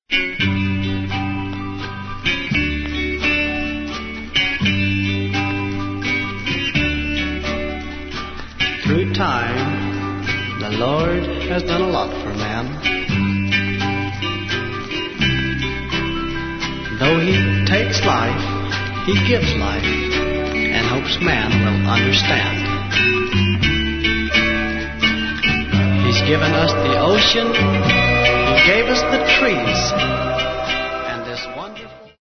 Through time, the Lord has done a lot for man. Though He takes life, He gives life, and hopes man will understand. He's given us the ocean, He gave us the trees,